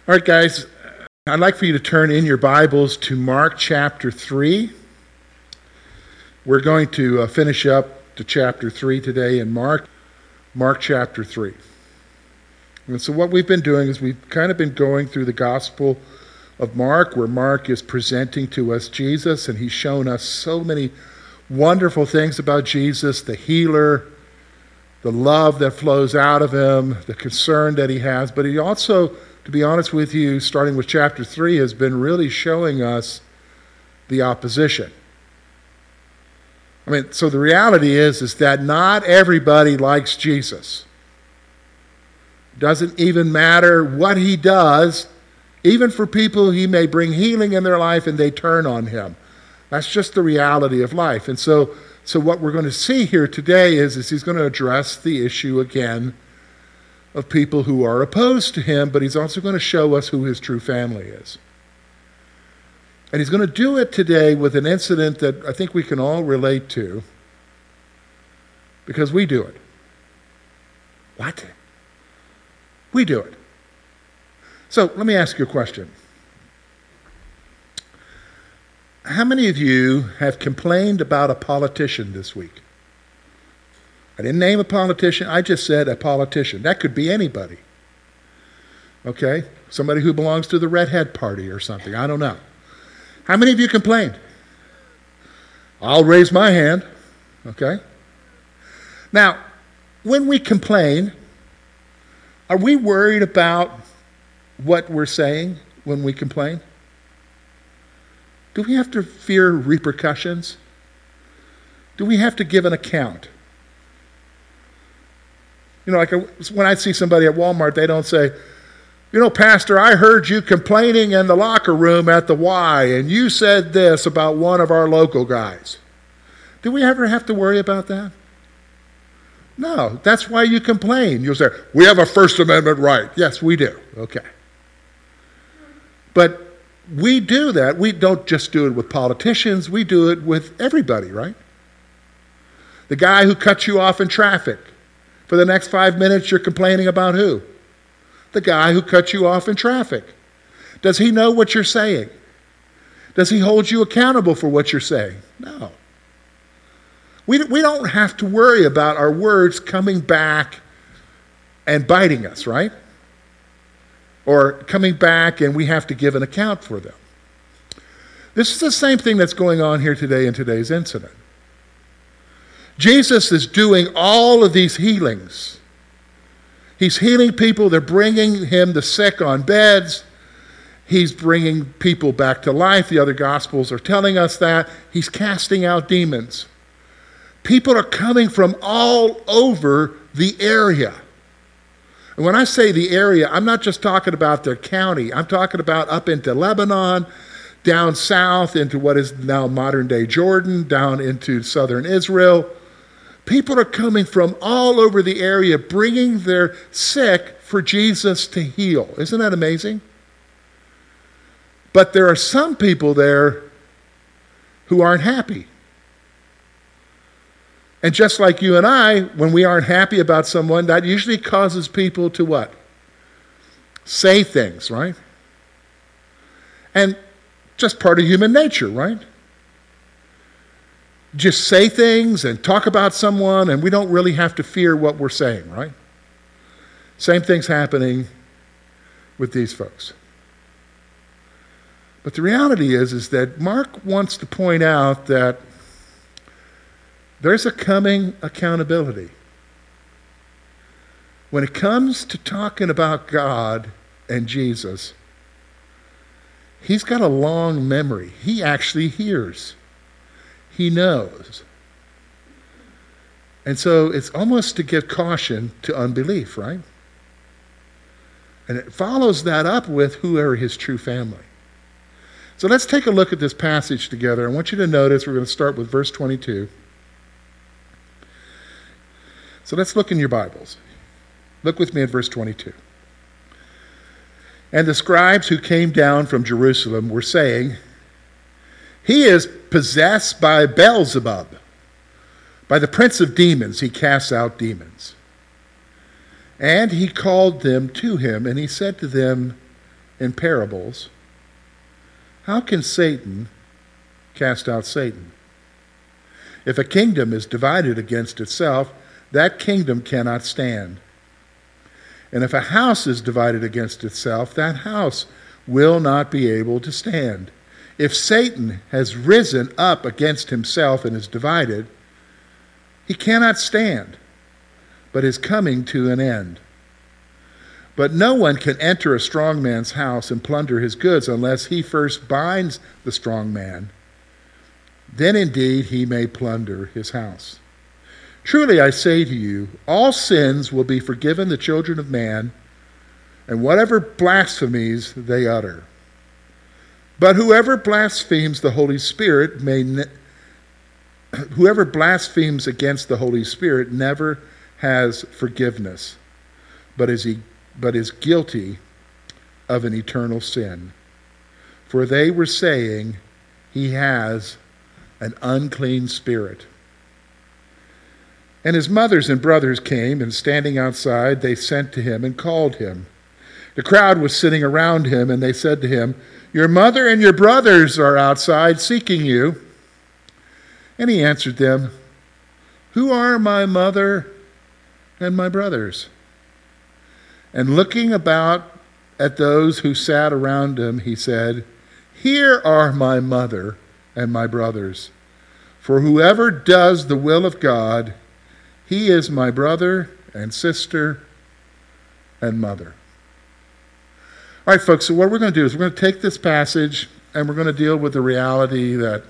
All right, guys, I'd like for you to turn in your Bibles to Mark chapter 3. We're going to finish up to chapter 3 today in Mark chapter 3. And so what we've been doing is we've kind of been going through the Gospel of Mark, where Mark is presenting to us Jesus, and he's shown us so many wonderful things about Jesus, the healer, the love that flows out of him, the concern that he has, but he also, to be honest with you, starting with chapter 3, has been really showing us the opposition. So the reality is that not everybody likes Jesus. It doesn't even matter what he does, even for people he may bring healing in their life and they turn on him. That's just the reality of life. And so what we're going to see here today is he's going to address the issue again of people who are opposed to him, but he's also going to show us who his true family is. And he's going to do it today with an incident that I think we can all relate to, because we do it. What? We do it. So let me ask you a question. How many of you have complained about a politician this week? I didn't name a politician, I just said a politician. That could be anybody. Okay? Somebody who belongs to the redhead party or something, I don't know. How many of you complained? I'll raise my hand. Okay? Now, when we complain, are we worried about what we're saying when we complain? Do we have to fear repercussions? Do we have to give an account? Like when I see somebody at Walmart, they don't say, Pastor, I heard you complaining in the locker room at the Y, and you said this about one of our local guys. Do we ever have to worry about that? No, that's why you complain. You'll say, we have a First Amendment right. Yes, we do. Okay. But we do that. We don't just do it with politicians. We do it with everybody, right? The guy who cuts you off in traffic. For the next 5 minutes, you're complaining about who? The guy who cut you off in traffic. Does he know what you're saying? Does he hold you accountable for what you're saying? No. We don't have to worry about our words coming back and biting us, right? Or coming back and we have to give an account for them. This is the same thing that's going on here today in today's incident. Jesus is doing all of these healings. He's healing people. They're bringing him the sick on beds. He's bringing people back to life. The other Gospels are telling us that. He's casting out demons. People are coming from all over the area. And when I say the area, I'm not just talking about their county. I'm talking about up into Lebanon, down south into what is now modern-day Jordan, down into southern Israel. People are coming from all over the area, bringing their sick for Jesus to heal. Isn't that amazing? But there are some people there who aren't happy. And just like you and I, when we aren't happy about someone, that usually causes people to what? Say things, right? And just part of human nature, right? Just say things and talk about someone, and we don't really have to fear what we're saying, right? Same thing's happening with these folks. But the reality is that Mark wants to point out that there's a coming accountability. When it comes to talking about God and Jesus, he's got a long memory. He actually hears. He knows. And so it's almost to give caution to unbelief, right? And it follows that up with who are his true family. So let's take a look at this passage together. I want you to notice we're going to start with verse 22. So let's look in your Bibles. Look with me at verse 22. And the scribes who came down from Jerusalem were saying, he is possessed by Beelzebub. By the prince of demons, he casts out demons. And he called them to him, and he said to them in parables, how can Satan cast out Satan? If a kingdom is divided against itself, that kingdom cannot stand. And if a house is divided against itself, that house will not be able to stand. If Satan has risen up against himself and is divided, he cannot stand, but is coming to an end. But no one can enter a strong man's house and plunder his goods unless he first binds the strong man. Then indeed he may plunder his house. Truly I say to you, all sins will be forgiven the children of man, and whatever blasphemies they utter. But whoever blasphemes the Holy Spirit whoever blasphemes against the Holy Spirit never has forgiveness, but is guilty of an eternal sin. For they were saying, he has an unclean spirit. And his mothers and brothers came, and standing outside, they sent to him and called him. The crowd was sitting around him, and they said to him, your mother and your brothers are outside seeking you. And he answered them, who are my mother and my brothers? And looking about at those who sat around him, he said, here are my mother and my brothers. For whoever does the will of God, he is my brother and sister and mother. All right, folks, so what we're going to do is we're going to take this passage and we're going to deal with the reality that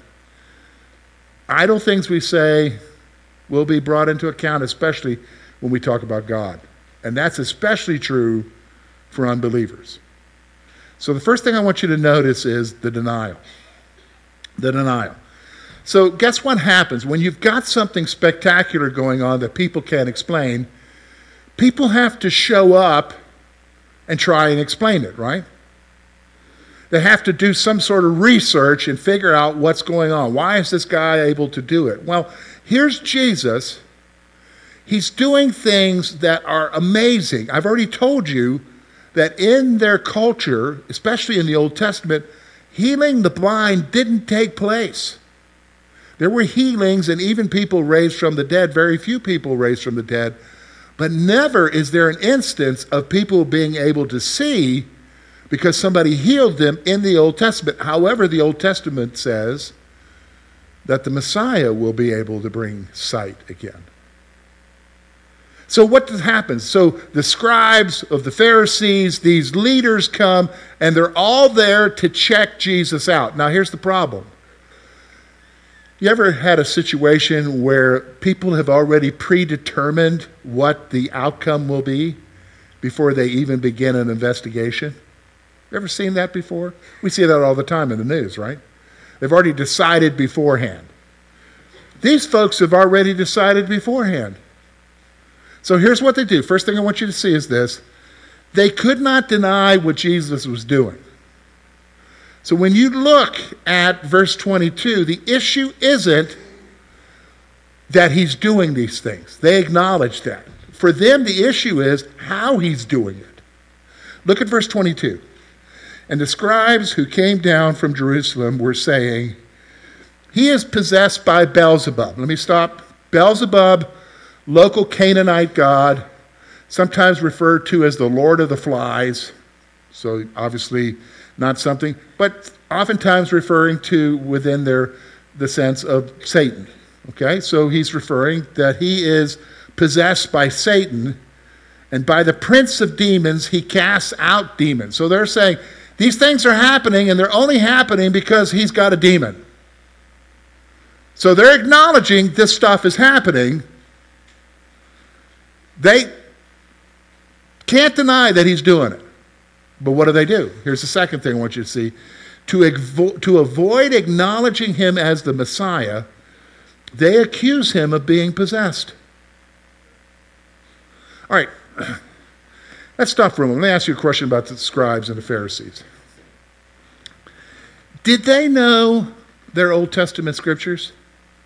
idle things we say will be brought into account, especially when we talk about God. And that's especially true for unbelievers. So the first thing I want you to notice is the denial. The denial. So guess what happens? When you've got something spectacular going on that people can't explain, people have to show up and try and explain it, right? They have to do some sort of research and figure out what's going on. Why is this guy able to do it? Well, here's Jesus. He's doing things that are amazing. I've already told you that in their culture, especially in the Old Testament, healing the blind didn't take place. There were healings and even people raised from the dead, very few people raised from the dead, but never is there an instance of people being able to see because somebody healed them in the Old Testament. However, the Old Testament says that the Messiah will be able to bring sight again. So what happens? So the scribes of the Pharisees, these leaders come, and they're all there to check Jesus out. Now here's the problem. You ever had a situation where people have already predetermined what the outcome will be before they even begin an investigation? You ever seen that before? We see that all the time in the news, right? They've already decided beforehand. These folks have already decided beforehand. So here's what they do. First thing I want you to see is this. They could not deny what Jesus was doing. So when you look at verse 22, the issue isn't that he's doing these things. They acknowledge that. For them, the issue is how he's doing it. Look at verse 22. And the scribes who came down from Jerusalem were saying, he is possessed by Beelzebub. Let me stop. Beelzebub, local Canaanite god, sometimes referred to as the Lord of the Flies. So obviously not something, but oftentimes referring to within the sense of Satan. Okay, so he's referring that he is possessed by Satan, and by the prince of demons, he casts out demons. So they're saying, these things are happening, and they're only happening because he's got a demon. So they're acknowledging this stuff is happening. They can't deny that he's doing it. But what do? Here's the second thing I want you to see. To avoid acknowledging him as the Messiah, they accuse him of being possessed. All right, let's stop for a moment. Let me ask you a question about the scribes and the Pharisees. Did they know their Old Testament scriptures?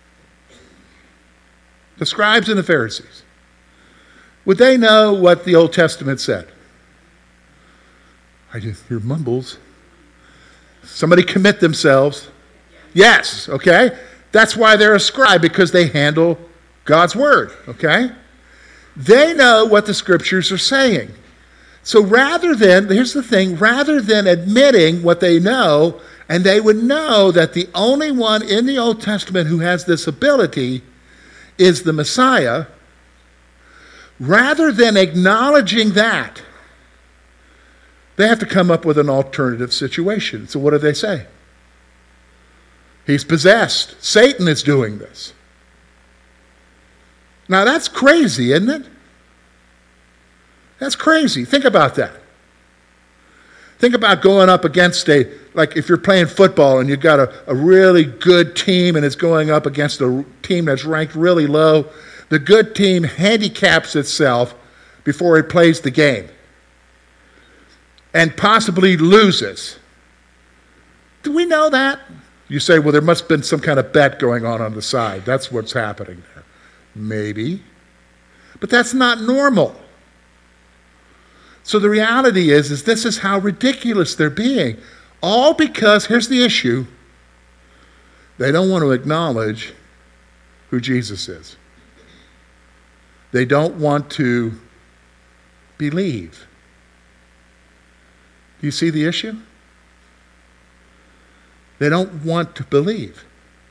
The scribes and the Pharisees. Would they know what the Old Testament said? I just hear mumbles. Somebody commit themselves. Yes, okay? That's why they're a scribe, because they handle God's word, okay? They know what the scriptures are saying. So here's the thing, rather than admitting what they know, and they would know that the only one in the Old Testament who has this ability is the Messiah, rather than acknowledging that, they have to come up with an alternative situation. So what do they say? He's possessed. Satan is doing this. Now that's crazy, isn't it? That's crazy. Think about that. Think about going up against like if you're playing football and you've got a really good team and it's going up against a team that's ranked really low. The good team handicaps itself before it plays the game and possibly loses. Do we know that? You say, well, there must have been some kind of bet going on the side. That's what's happening there. Maybe. But that's not normal. So the reality is this is how ridiculous they're being. All because, here's the issue, they don't want to acknowledge who Jesus is. They don't want to believe. Do you see the issue? They don't want to believe.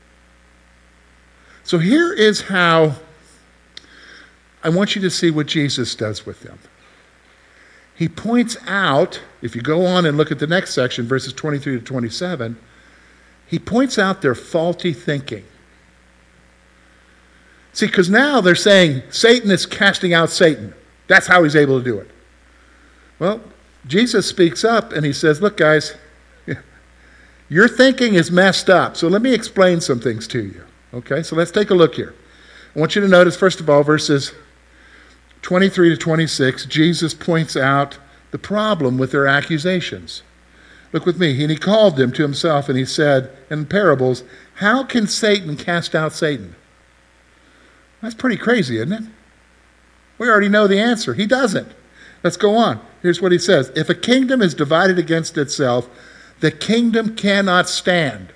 So here is how I want you to see what Jesus does with them. He points out, if you go on and look at the next section, verses 23 to 27, he points out their faulty thinking. See, because now they're saying Satan is casting out Satan. That's how he's able to do it. Well, Jesus speaks up and he says, look, guys, your thinking is messed up. So let me explain some things to you. Okay, so let's take a look here. I want you to notice, first of all, verses 23 to 26, Jesus points out the problem with their accusations. Look with me. And he called them to himself and he said in parables, how can Satan cast out Satan? That's pretty crazy, isn't it? We already know the answer. He doesn't. Let's go on. Here's what he says. If a kingdom is divided against itself, the kingdom cannot stand.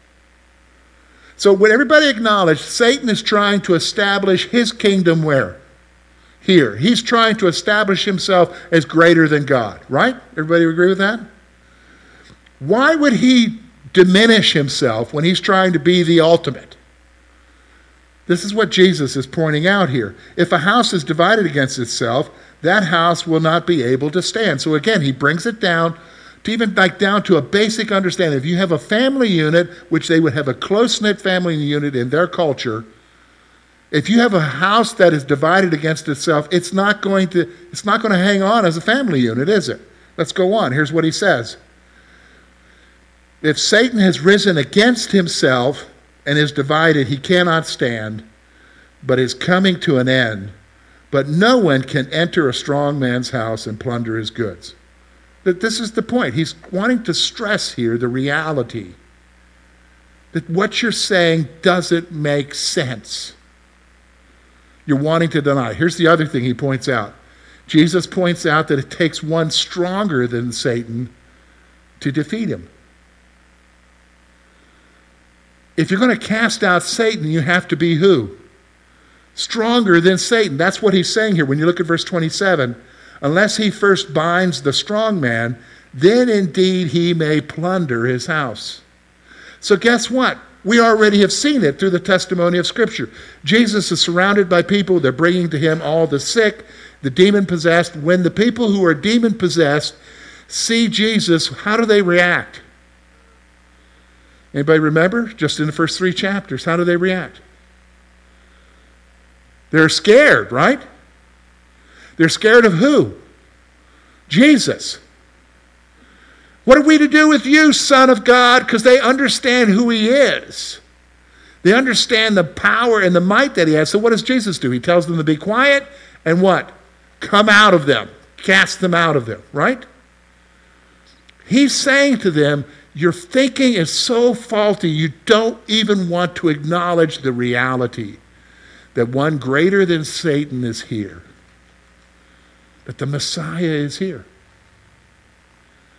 So would everybody acknowledge Satan is trying to establish his kingdom where? Here. He's trying to establish himself as greater than God, right? Everybody agree with that? Why would he diminish himself when he's trying to be the ultimate? This is what Jesus is pointing out here. If a house is divided against itself, that house will not be able to stand. So again, he brings it down to even down to a basic understanding. If you have a family unit, which they would have a close-knit family unit in their culture, if you have a house that is divided against itself, it's not going to hang on as a family unit, is it? Let's go on. Here's what he says. If Satan has risen against himself and is divided, he cannot stand, but is coming to an end. But no one can enter a strong man's house and plunder his goods. This is the point. He's wanting to stress here the reality that what you're saying doesn't make sense. You're wanting to deny. Here's the other thing he points out. Jesus points out that it takes one stronger than Satan to defeat him. If you're going to cast out Satan, you have to be who? Stronger than Satan. That's what he's saying here. When you look at verse 27, unless he first binds the strong man, then indeed he may plunder his house. So guess what? We already have seen it through the testimony of Scripture. Jesus is surrounded by people. They're bringing to him all the sick, the demon-possessed. When the people who are demon-possessed see Jesus, how do they react? Anybody remember? Just in the first 3 chapters, how do they react? They're scared, right? They're scared of who? Jesus. What are we to do with you, Son of God? Because they understand who he is. They understand the power and the might that he has. So what does Jesus do? He tells them to be quiet and what? Come out of them. Cast them out of them, right? He's saying to them, your thinking is so faulty, you don't even want to acknowledge the reality that one greater than Satan is here. That the Messiah is here.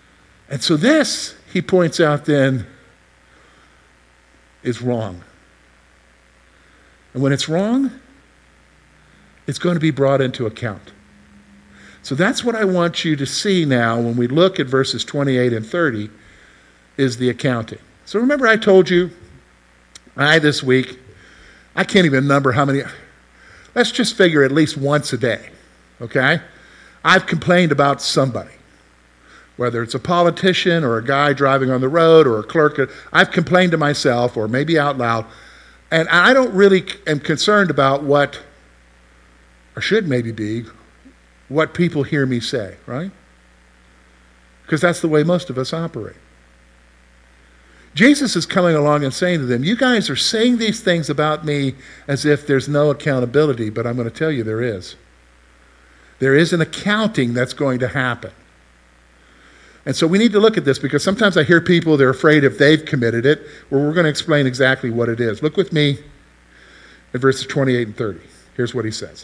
And so this, he points out then, is wrong. And when it's wrong, it's going to be brought into account. So that's what I want you to see now when we look at verses 28 and 30, is the accounting. So remember I told you, this week, I can't even number how many, let's just figure at least once a day, okay? I've complained about somebody, whether it's a politician or a guy driving on the road or a clerk. I've complained to myself or maybe out loud, and I don't really am concerned about what, or should maybe be, what people hear me say, right? Because that's the way most of us operate. Jesus is coming along and saying to them, you guys are saying these things about me as if there's no accountability, but I'm going to tell you there is. There is an accounting that's going to happen. And so we need to look at this, because sometimes I hear people, they're afraid if they've committed it. Well, we're going to explain exactly what it is. Look with me at verses 28 and 30. Here's what he says.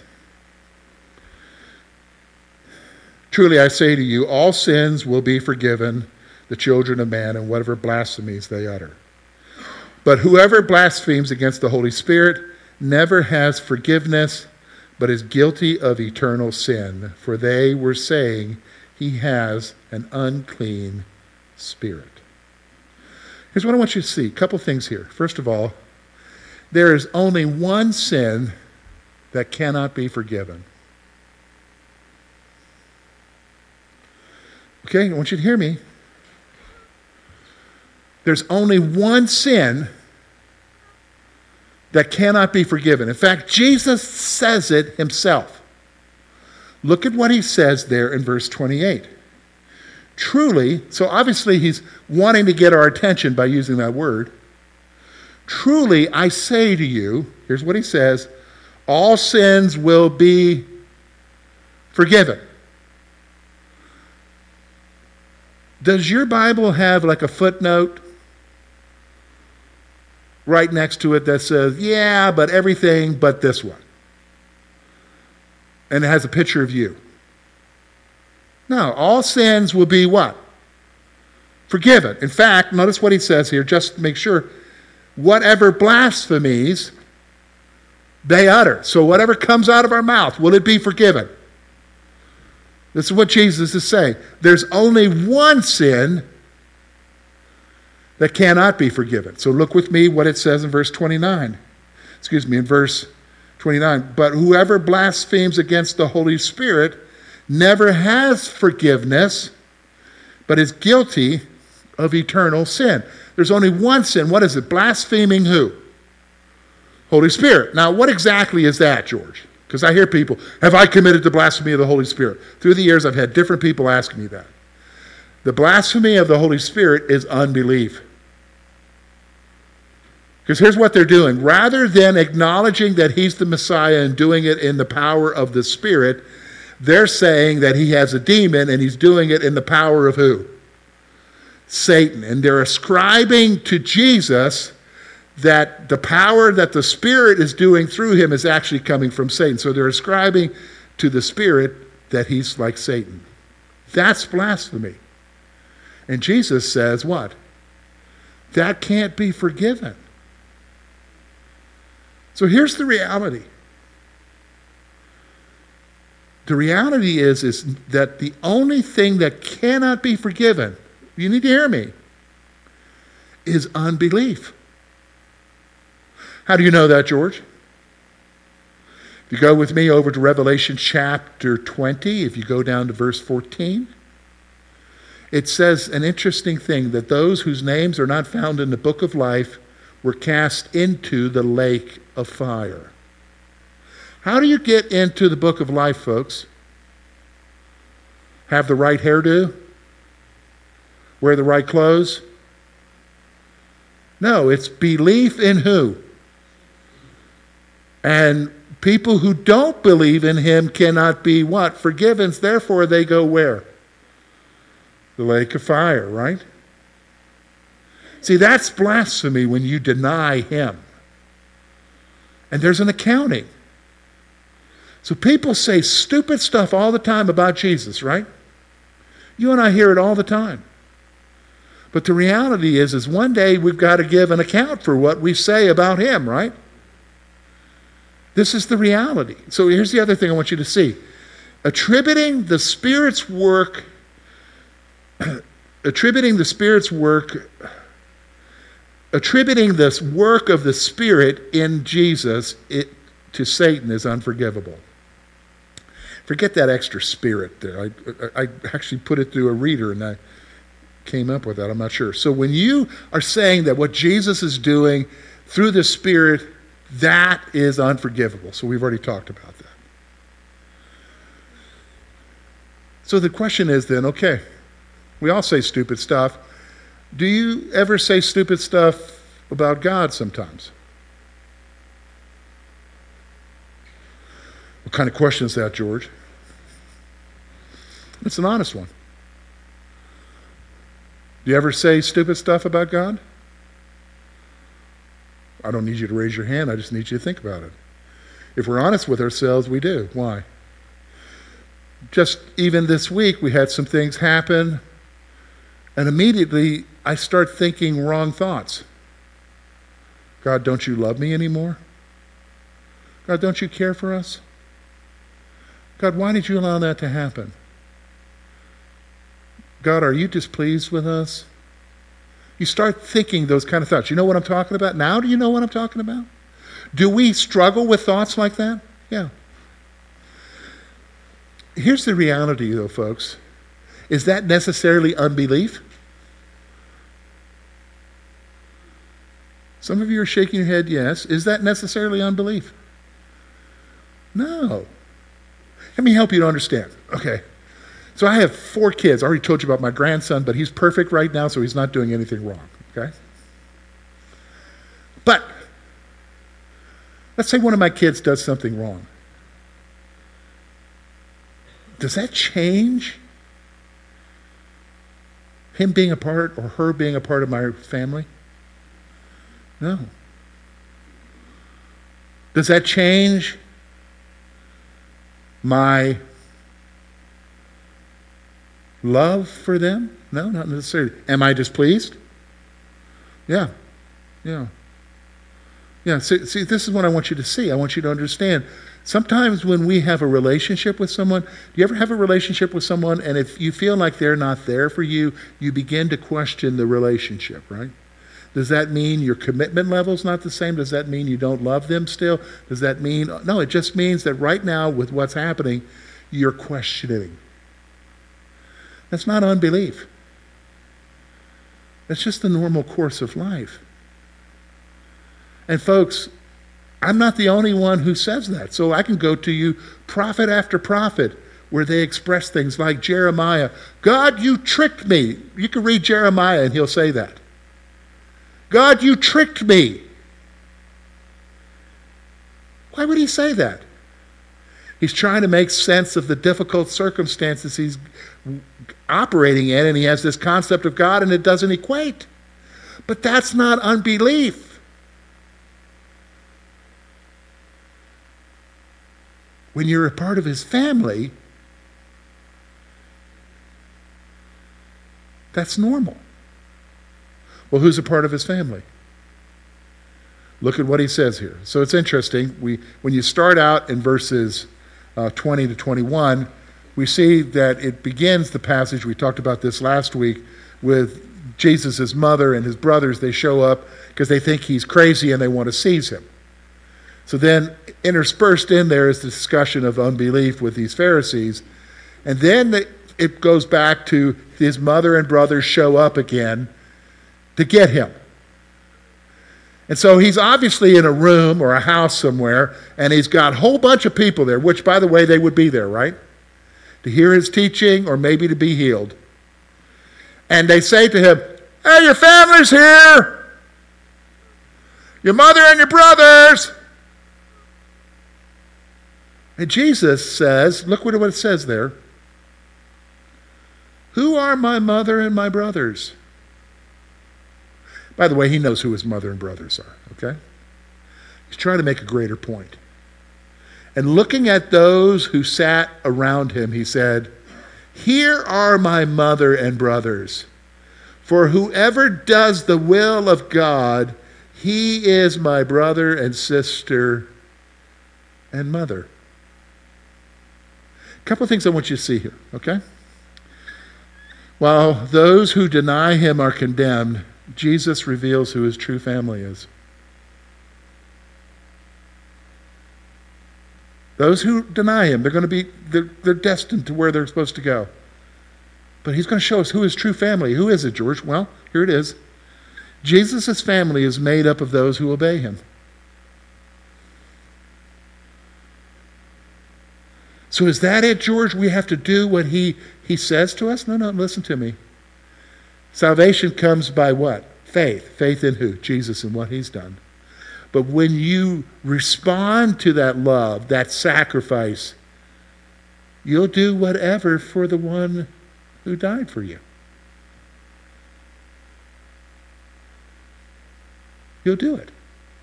Truly I say to you, all sins will be forgiven the children of man and whatever blasphemies they utter. But whoever blasphemes against the Holy Spirit never has forgiveness, but is guilty of eternal sin. For they were saying he has an unclean spirit. Here's what I want you to see. A couple things here. First of all, there is only one sin that cannot be forgiven. Okay, I want you to hear me. There's only one sin that cannot be forgiven. In fact, Jesus says it himself. Look at what he says there in verse 28. Truly, so obviously he's wanting to get our attention by using that word. Truly, I say to you, here's what he says, all sins will be forgiven. Does your Bible have like a footnote right next to it that says, yeah, but everything but this one? And it has a picture of you. No, all sins will be what? Forgiven. In fact, notice what he says here, just to make sure. Whatever blasphemies they utter. So whatever comes out of our mouth, will it be forgiven? This is what Jesus is saying. There's only one sin that cannot be forgiven. So look with me what it says in verse 29. In verse 29. But whoever blasphemes against the Holy Spirit never has forgiveness, but is guilty of eternal sin. There's only one sin. What is it? Blaspheming who? Holy Spirit. Now, what exactly is that, George? Because I hear people, have I committed the blasphemy of the Holy Spirit? Through the years, I've had different people ask me that. The blasphemy of the Holy Spirit is unbelief. Because here's what they're doing. Rather than acknowledging that he's the Messiah and doing it in the power of the Spirit, they're saying that he has a demon and he's doing it in the power of who? Satan. And they're ascribing to Jesus that the power that the Spirit is doing through him is actually coming from Satan. So they're ascribing to the Spirit that he's like Satan. That's blasphemy. And Jesus says what? That can't be forgiven. So here's the reality. The reality is that the only thing that cannot be forgiven, you need to hear me, is unbelief. How do you know that, George? If you go with me over to Revelation chapter 20, if you go down to verse 14, it says an interesting thing, that those whose names are not found in the book of life were cast into the lake of fire. How do you get into the book of life, folks? Have the right hairdo? Wear the right clothes? No, it's belief in who? And people who don't believe in him cannot be what? Forgiven. Therefore, they go where? The lake of fire, right? See, that's blasphemy when you deny him. And there's an accounting. So people say stupid stuff all the time about Jesus, right? You and I hear it all the time. But the reality is one day we've got to give an account for what we say about him, right? This is the reality. So here's the other thing I want you to see. Attributing this work of the Spirit in Jesus to Satan is unforgivable. Forget that extra spirit there. I actually put it through a reader and I came up with that. I'm not sure. So when you are saying that what Jesus is doing through the Spirit, that is unforgivable. So we've already talked about that. So the question is then, okay, we all say stupid stuff. Do you ever say stupid stuff about God sometimes? What kind of question is that, George? It's an honest one. Do you ever say stupid stuff about God? I don't need you to raise your hand. I just need you to think about it. If we're honest with ourselves, we do. Why? Just even this week, we had some things happen, and immediately I start thinking wrong thoughts. God, don't you love me anymore? God, don't you care for us? God, why did you allow that to happen? God, are you displeased with us? You start thinking those kind of thoughts. You know what I'm talking about? Now do you know what I'm talking about? Do we struggle with thoughts like that? Yeah. Here's the reality, though, folks. Is that necessarily unbelief? Some of you are shaking your head, yes. Is that necessarily unbelief? No. Let me help you to understand. Okay. So I have 4 kids. I already told you about my grandson, but he's perfect right now, so he's not doing anything wrong. Okay? But let's say one of my kids does something wrong. Does that change him being a part or her being a part of my family? No. Does that change my love for them? No, not necessarily. Am I displeased? Yeah. Yeah. Yeah, see, this is what I want you to see. I want you to understand. Sometimes when we have a relationship with someone, do you ever have a relationship with someone and if you feel like they're not there for you, you begin to question the relationship, right? Does that mean your commitment level's not the same? Does that mean you don't love them still? Does that mean, no, it just means that right now with what's happening, you're questioning. That's not unbelief. That's just the normal course of life. And folks, I'm not the only one who says that. So I can go to you prophet after prophet where they express things like Jeremiah. God, you tricked me. You can read Jeremiah and he'll say that. God, you tricked me. Why would he say that? He's trying to make sense of the difficult circumstances he's operating in, and he has this concept of God, and it doesn't equate. But that's not unbelief. When you're a part of his family, that's normal. Well, who's a part of his family? Look at what he says here. So it's interesting. When you start out in verses 20 to 21, we see that it begins the passage, we talked about this last week, with Jesus' mother and his brothers. They show up because they think he's crazy and they want to seize him. So then interspersed in there is the discussion of unbelief with these Pharisees. And then it goes back to his mother and brothers show up again to get him. And so he's obviously in a room or a house somewhere, and he's got a whole bunch of people there, which, by the way, they would be there, right? To hear his teaching or maybe to be healed. And they say to him, hey, your family's here. Your mother and your brothers. And Jesus says, look what it says there. Who are my mother and my brothers? By the way, he knows who his mother and brothers are, okay? He's trying to make a greater point. And looking at those who sat around him, he said, here are my mother and brothers. For whoever does the will of God, he is my brother and sister and mother. A couple of things I want you to see here, okay? While those who deny him are condemned, Jesus reveals who his true family is. Those who deny him, they're destined to where they're supposed to go. But he's going to show us who his true family. Who is it, George? Well, here it is. Jesus' family is made up of those who obey him. So is that it, George? We have to do what he says to us? No, listen to me. Salvation comes by what? Faith. Faith in who? Jesus and what he's done. But when you respond to that love, that sacrifice, you'll do whatever for the one who died for you. You'll do it.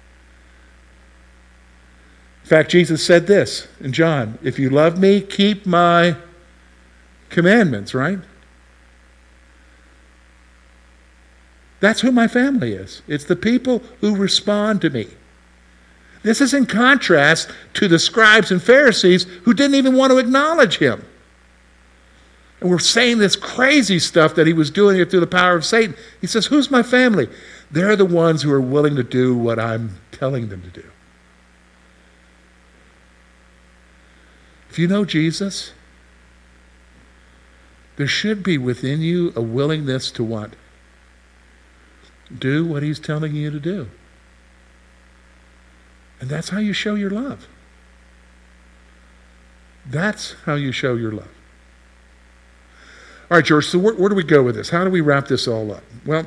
In fact, Jesus said this in John, if you love me, keep my commandments, right? That's who my family is. It's the people who respond to me. This is in contrast to the scribes and Pharisees who didn't even want to acknowledge him. And we're saying this crazy stuff that he was doing it through the power of Satan. He says, who's my family? They're the ones who are willing to do what I'm telling them to do. If you know Jesus, there should be within you a willingness to what? Do what he's telling you to do. And that's how you show your love. That's how you show your love. All right, George, so where do we go with this? How do we wrap this all up? Well,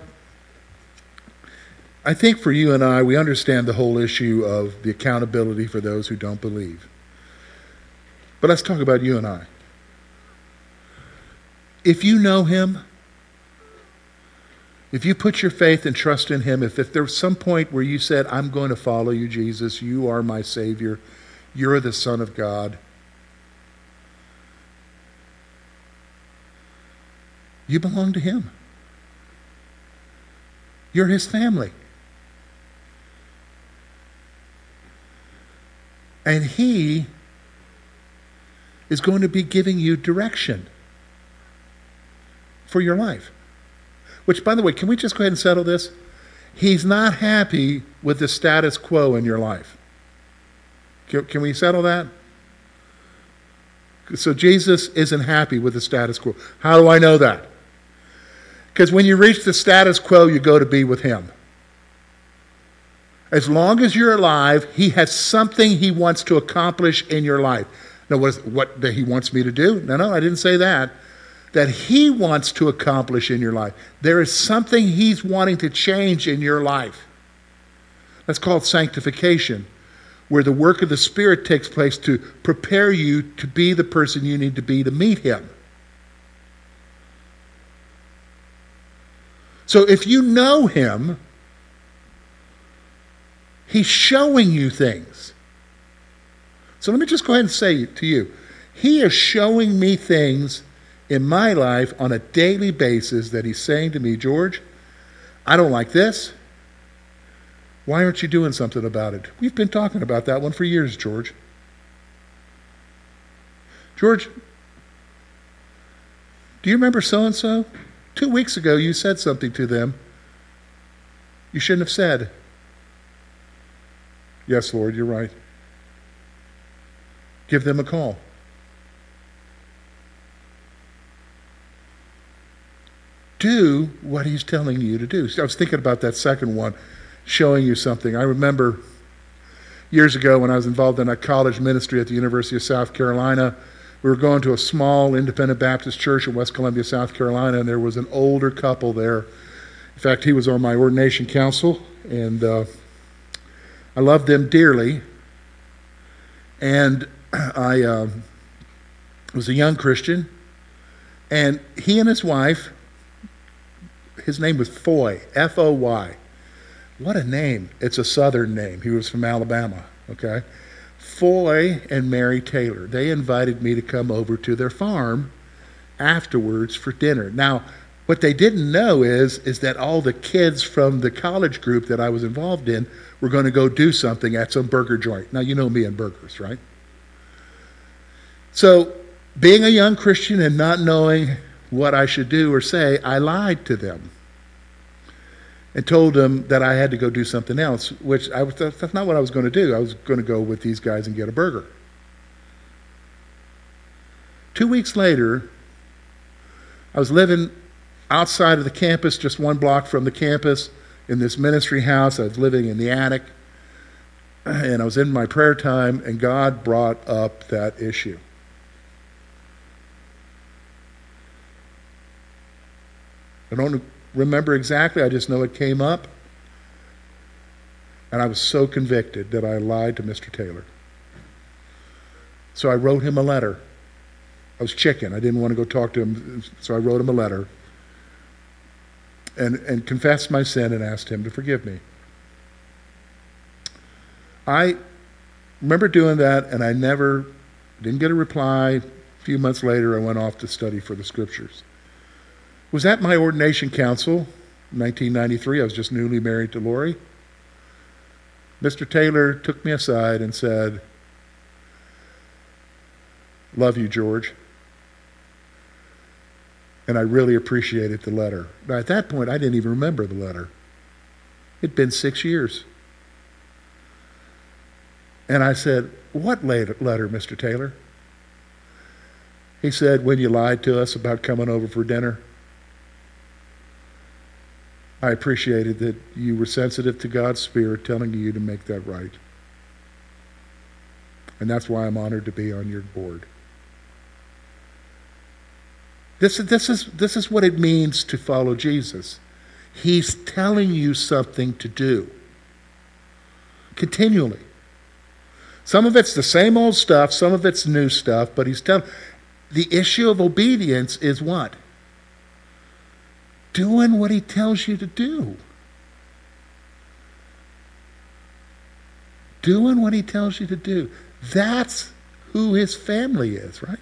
I think for you and I, we understand the whole issue of the accountability for those who don't believe. But let's talk about you and I. If you know him, if you put your faith and trust in him, if there's some point where you said, I'm going to follow you, Jesus, you are my Savior, you're the Son of God, you belong to him. You're his family. And he is going to be giving you direction for your life. Which, by the way, can we just go ahead and settle this? He's not happy with the status quo in your life. Can we settle that? So Jesus isn't happy with the status quo. How do I know that? Because when you reach the status quo, you go to be with him. As long as you're alive, he has something he wants to accomplish in your life. Now, what that he wants me to do? No, I didn't say that. That he wants to accomplish in your life. There is something he's wanting to change in your life. That's called sanctification, where the work of the Spirit takes place to prepare you to be the person you need to be to meet him. So if you know him, he's showing you things. So let me just go ahead and say to you, he is showing me things in my life on a daily basis that he's saying to me, George, I don't like this. Why aren't you doing something about it? We've been talking about that one for years, George. George, do you remember so-and-so? 2 weeks ago, you said something to them you shouldn't have said. Yes, Lord, you're right. Give them a call. Do what he's telling you to do. I was thinking about that second one, showing you something. I remember years ago when I was involved in a college ministry at the University of South Carolina, we were going to a small independent Baptist church in West Columbia, South Carolina, and there was an older couple there. In fact, he was on my ordination council, and I loved them dearly. And I was a young Christian, and he and his wife, his name was Foy, F-O-Y. What a name. It's a southern name. He was from Alabama, okay? Foy and Mary Taylor. They invited me to come over to their farm afterwards for dinner. Now, What they didn't know is that all the kids from the college group that I was involved in were going to go do something at some burger joint. Now, you know me and burgers, right? So, being a young Christian and not knowing what I should do or say, I lied to them and told them that I had to go do something else, which that's not what I was going to do. I was going to go with these guys and get a burger. 2 weeks later, I was living outside of the campus, just 1 block from the campus, in this ministry house. I was living in the attic, and I was in my prayer time, and God brought up that issue. I don't remember exactly, I just know it came up, and I was so convicted that I lied to Mr. Taylor. So I wrote him a letter. I was chicken. I didn't want to go talk to him, so I wrote him a letter and confessed my sin and asked him to forgive me. I remember doing that, and I didn't get a reply. A few months later, I went off to study for the scriptures. It was at my ordination council in 1993. I was just newly married to Lori. Mr. Taylor took me aside and said, "Love you, George." And I really appreciated the letter. Now, at that point, I didn't even remember the letter. It'd been 6 years. And I said, "What letter, Mr. Taylor?" He said, "When you lied to us about coming over for dinner. I appreciated that you were sensitive to God's Spirit telling you to make that right. And that's why I'm honored to be on your board." This is what it means to follow Jesus. He's telling you something to do continually. Some of it's the same old stuff, some of it's new stuff, but he's telling. The issue of obedience is what? Doing what he tells you to do. Doing what he tells you to do. That's who his family is, right?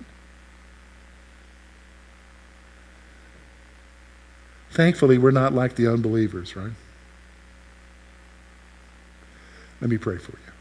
Thankfully, we're not like the unbelievers, right? Let me pray for you.